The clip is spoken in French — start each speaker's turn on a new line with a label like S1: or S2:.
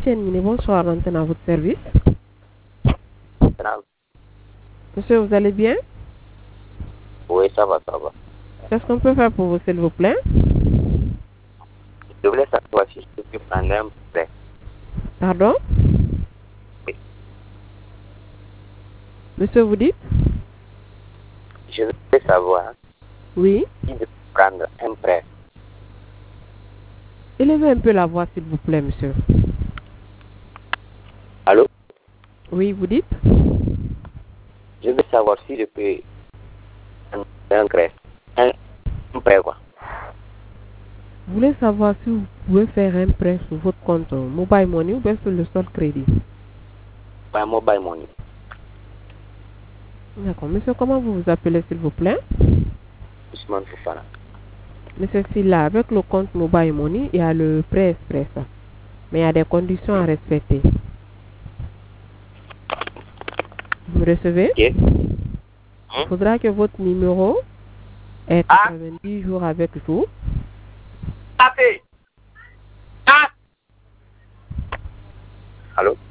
S1: Mine, bonsoir, antenne à votre service.
S2: Grave.
S1: Monsieur, vous allez bien?
S2: Oui, ça va, ça va.
S1: Qu'est-ce qu'on peut faire pour vous, s'il vous plaît?
S2: Je voulais savoir si je peux prendre un prêt.
S1: Pardon?
S2: Oui.
S1: Monsieur, vous dites?
S2: Je voulais savoir
S1: Oui.
S2: si je peux prendre un prêt.
S1: Élevez un peu la voix, s'il vous plaît, monsieur.
S2: Allô?
S1: Oui, vous dites?
S2: Je veux savoir si je peux prendre un prêt. Un prêt, quoi.
S1: Vous voulez savoir si vous pouvez faire un prêt sur votre compte Mobile Money ou bien sur le seul crédit?
S2: Pas un mobile money.
S1: D'accord. Monsieur, comment vous vous appelez, s'il vous plaît?
S2: Ousmane Fofana.
S1: Monsieur Silla, avec le compte Mobile Money, il y a le prêt express. Mais il y a des conditions à respecter. Vous me recevez?
S2: Ok.
S1: Il faudra que votre numéro ait 90 jours avec vous.
S2: Allô?